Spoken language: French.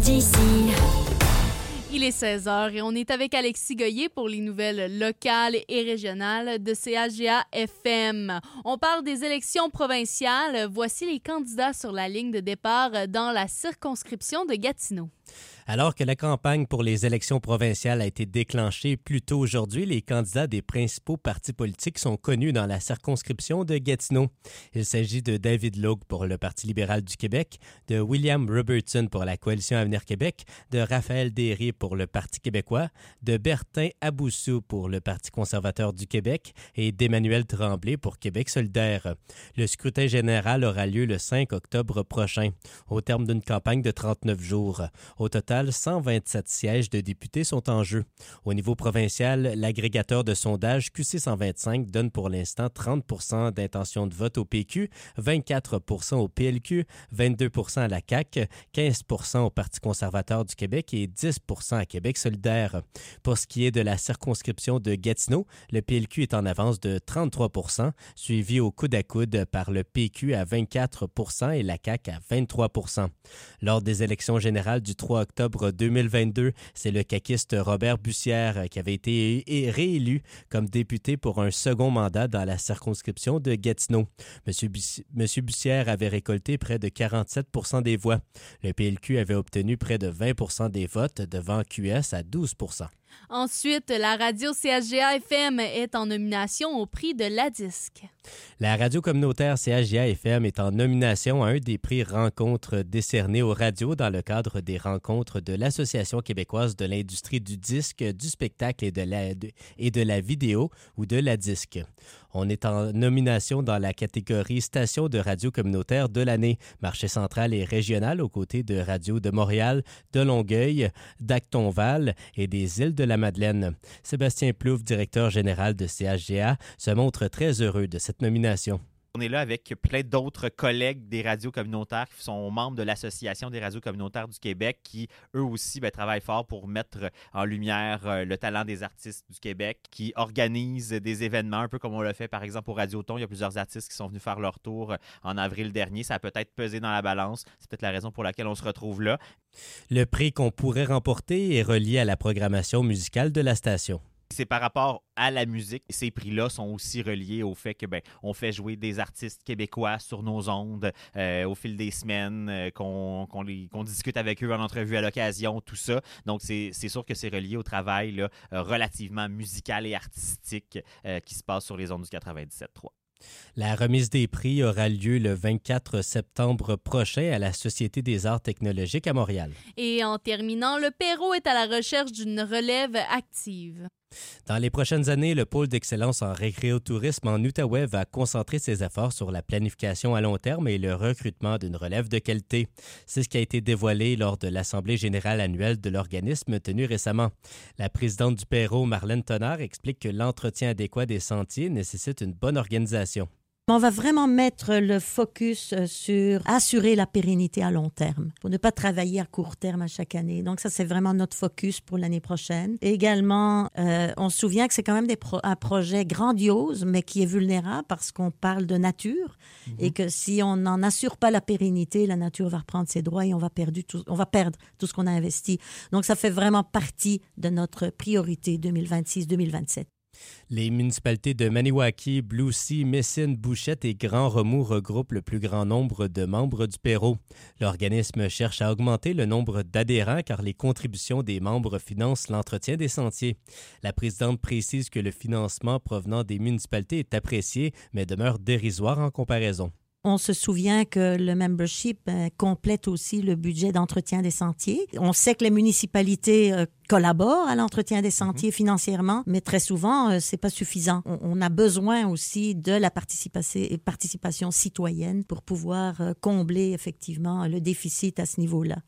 d'ici. Il est 16h et on est avec Alexis Goyer pour les nouvelles locales et régionales de CHGA FM. On parle des élections provinciales. Voici les candidats sur la ligne de départ dans la circonscription de Gatineau. Alors que la campagne pour les élections provinciales a été déclenchée plus tôt aujourd'hui, les candidats des principaux partis politiques sont connus dans la circonscription de Gatineau. Il s'agit de David Logue pour le Parti libéral du Québec, de William Robertson pour la Coalition Avenir Québec, de Raphaël Derry pour le Parti québécois, de Bertin Aboussou pour le Parti conservateur du Québec et d'Emmanuel Tremblay pour Québec solidaire. Le scrutin général aura lieu le 5 octobre prochain, au terme d'une campagne de 39 jours. Au total, 127 sièges de députés sont en jeu. Au niveau provincial, l'agrégateur de sondage QC 125 donne pour l'instant 30 % d'intention de vote au PQ, 24 % au PLQ, 22 % à la CAQ, 15 % au Parti conservateur du Québec et 10 % à Québec solidaire. Pour ce qui est de la circonscription de Gatineau, le PLQ est en avance de 33 %, suivi au coude à coude par le PQ à 24 % et la CAQ à 23 %. Lors des élections générales du 3 octobre 2022, c'est le caquiste Robert Bussière qui avait été réélu comme député pour un second mandat dans la circonscription de Gatineau. Monsieur Bussière avait récolté près de 47 % des voix. Le PLQ avait obtenu près de 20 % des votes devant QS à 12 %. Ensuite, la radio CHGA FM est en nomination au prix de la Disque. La radio communautaire CHGA FM est en nomination à un des prix rencontres décernés aux radios dans le cadre des rencontres de l'Association québécoise de l'industrie du disque, du spectacle et de la vidéo ou de la disque. On est en nomination dans la catégorie Station de radio communautaire de l'année, marché central et régional aux côtés de Radio de Montréal, de Longueuil, d'Actonval et des îles de la Madeleine. Sébastien Plouffe, directeur général de CHGA, se montre très heureux de cette nomination. On est là avec plein d'autres collègues des radios communautaires qui sont membres de l'Association des radios communautaires du Québec qui, eux aussi, travaillent fort pour mettre en lumière le talent des artistes du Québec, qui organisent des événements, un peu comme on l'a fait par exemple au Radioton. Il y a plusieurs artistes qui sont venus faire leur tour en avril dernier. Ça a peut-être pesé dans la balance. C'est peut-être la raison pour laquelle on se retrouve là. Le prix qu'on pourrait remporter est relié à la programmation musicale de la station. C'est par rapport à la musique. Ces prix-là sont aussi reliés au fait que on fait jouer des artistes québécois sur nos ondes au fil des semaines, qu'on discute avec eux en entrevue à l'occasion, tout ça. Donc, c'est sûr que c'est relié au travail là, relativement musical et artistique qui se passe sur les ondes du 97.3. La remise des prix aura lieu le 24 septembre prochain à la Société des arts technologiques à Montréal. Et en terminant, le Perrot est à la recherche d'une relève active. Dans les prochaines années, le pôle d'excellence en récréotourisme en Outaouais va concentrer ses efforts sur la planification à long terme et le recrutement d'une relève de qualité. C'est ce qui a été dévoilé lors de l'Assemblée générale annuelle de l'organisme tenue récemment. La présidente du Perrot, Marlène Tonnerre, explique que l'entretien adéquat des sentiers nécessite une bonne organisation. On va vraiment mettre le focus sur assurer la pérennité à long terme, pour ne pas travailler à court terme à chaque année. Donc ça, c'est vraiment notre focus pour l'année prochaine. Et également, on se souvient que c'est quand même un projet grandiose, mais qui est vulnérable parce qu'on parle de nature et que si on n'en assure pas la pérennité, la nature va reprendre ses droits et on va perdre tout ce qu'on a investi. Donc ça fait vraiment partie de notre priorité 2026-2027. Les municipalités de Maniwaki, Blue Sea, Messine, Bouchette et Grand Remous regroupent le plus grand nombre de membres du Perrot. L'organisme cherche à augmenter le nombre d'adhérents car les contributions des membres financent l'entretien des sentiers. La présidente précise que le financement provenant des municipalités est apprécié, mais demeure dérisoire en comparaison. On se souvient que le membership complète aussi le budget d'entretien des sentiers. On sait que les municipalités collaborent à l'entretien des sentiers financièrement, mais très souvent, c'est pas suffisant. On a besoin aussi de la participation citoyenne pour pouvoir combler effectivement le déficit à ce niveau-là.